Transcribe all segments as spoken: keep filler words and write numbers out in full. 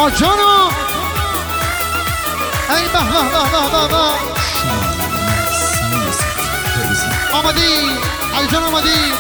آجانو ای به به به به به آمدی علی جان آمدی.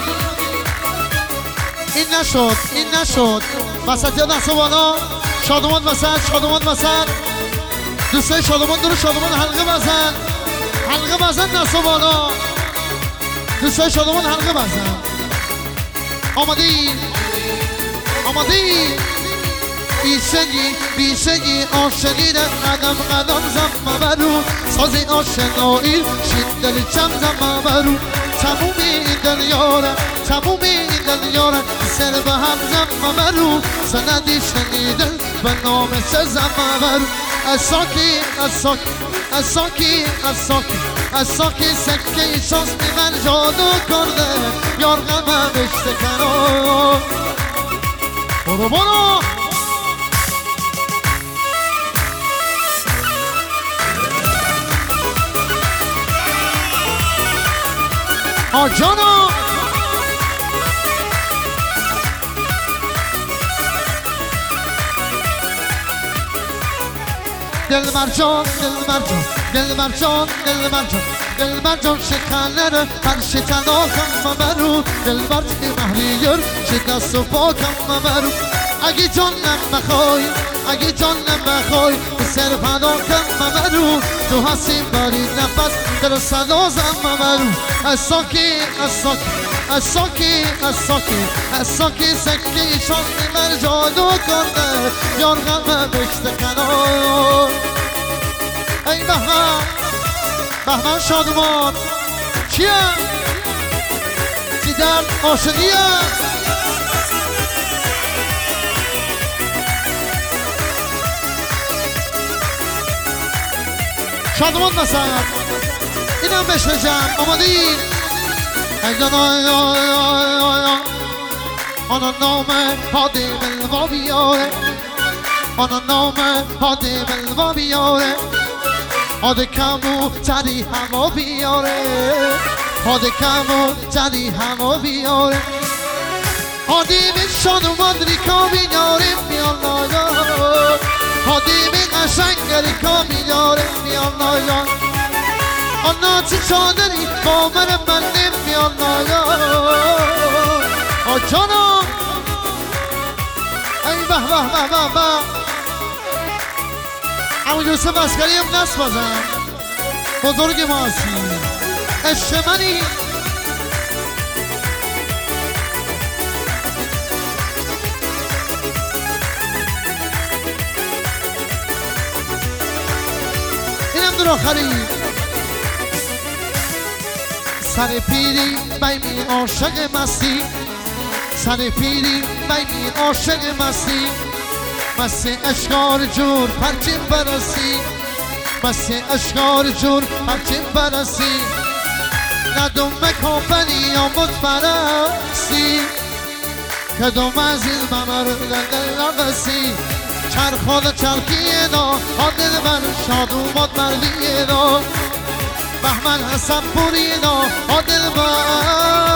این نشد این نشد وسط یاد دست بالا شادمان وسط شادمان وسط دوستای شادمان دور شادمان حلقه بزن حلقه بزن دست بالا دوستای شادمان حلقه بزن. آمدی آمدی بیشگی بیشگی عاشقی در قدم قدم زم برو سازی آشنایی شید دل چم زم برو تمومی این دلیاره تمومی این دلیاره سر به هم زم برو سندی شنیدن به نام سه زم برو از ساکی از ساکی از ساکی از ساکی از ساکی سکه شانس میمن جادو کرده یار غمم اشتکنو برو برو آجانو دل مرجان دل مرجان دل مرجان دل مرجان دل مرجان شکنر هر شکنا کم برو دل مرجان محلیگر شکست و پاکم برو اگه جانم بخوای اگه جانم بخوای سر فدا کم برو تو هستی باری نفس در صدا زم برو از ساکی از ساکی از ساکی از ساکی از ساکی سکی شان من جادو کرده یار غمم اشتکنار ای بهمن بهمن شادمان چیه؟ چی درد عاشقیه؟ شادمان مثلا اینم بشه جمع آمادی آنا نام پاده ملوا بیاره آنا نام پاده ملوا بیاره آده کمو تری هوا بیاره آده کمو تری هوا بیاره آدی به شادمان ریکا بیاره میان نایا آدی به قشنگ ریکا بیاره میان نایا آنا چی چادری با من من نمیان نایا آجانا ای به به به به به اما یوسف اسکری هم نست بازم بزرگ ما هستیم عشق منی اینم در آخری سر پیری بیمی عاشق مستی سر پیری بیمی عاشق مستی مستی اشکار جور پرچین برسی مستی اشکار جور پرچین برسی ندوم کامپنی آمد برسی کدوم از این ممر دل نبسی چرخاد چرخیه دا آدل بر شاد اومد مردیه دا بهمن حسن پوری دا آدل بر